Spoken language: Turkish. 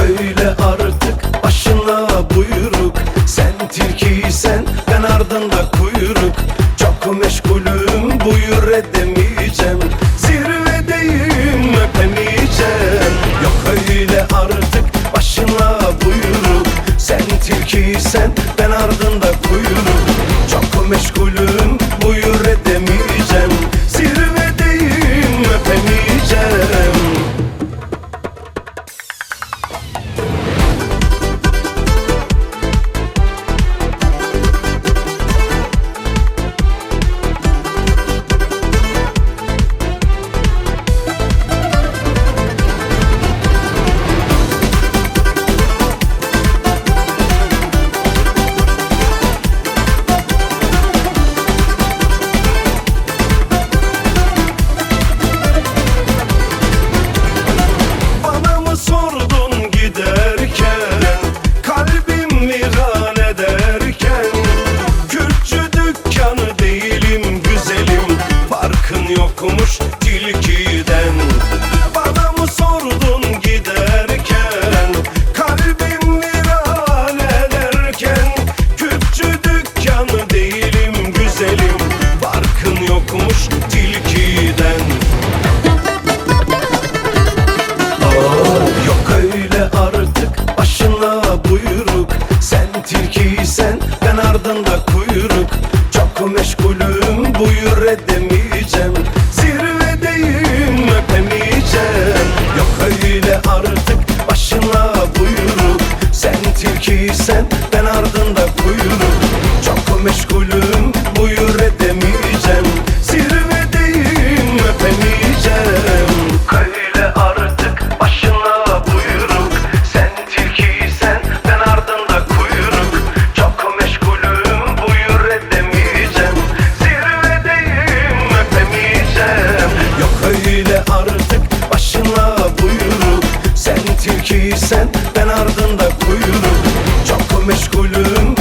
öyle artık başına buyruk. Sen tilkiysen ben ardında kuyruk. Çok meşgulüm buyur edemeyeceğim. Zirvedeyim öpemeyeceğim. Yok öyle artık başına buyruk. Sen tilkiysen ben ardında kuyruk. Çok meşgulüm buyur edemeyeceğim. Zirvedeyim öpemeyeceğim. Sordun giderken, kalbim viran ederken, Kürtçü dükkanı değilim güzelim, farkın yokmuş tilkiden. Bana mı sordun giderken, kalbim viran ederken, Kürtçü dükkanı değilim güzelim, farkın yokmuş tilkiden. Yok öyle artık başına buyruk. Sen tilkiysen ben ardında kuyruk. Çok meşgulüm buyur edemeyeceğim. Zirvedeyim öpemeyeceğim. Yok öyle artık başına buyruk. Sen tilkiysen ben ardında kuyruk. Çok meşgulüm buyur edemeyeceğim. Zirvedeyim öpemeyeceğim. Öyle artık başına buyruk. Sen tilkiysen ben ardında kuyruk. Çok meşgulüm buyur edemeyeceğim. Zirvedeyim öpemeyeceğim. Yok öyle artık başına buyruk. Sen tilkiysen ben ardında kuyruk. Çok meşgulüm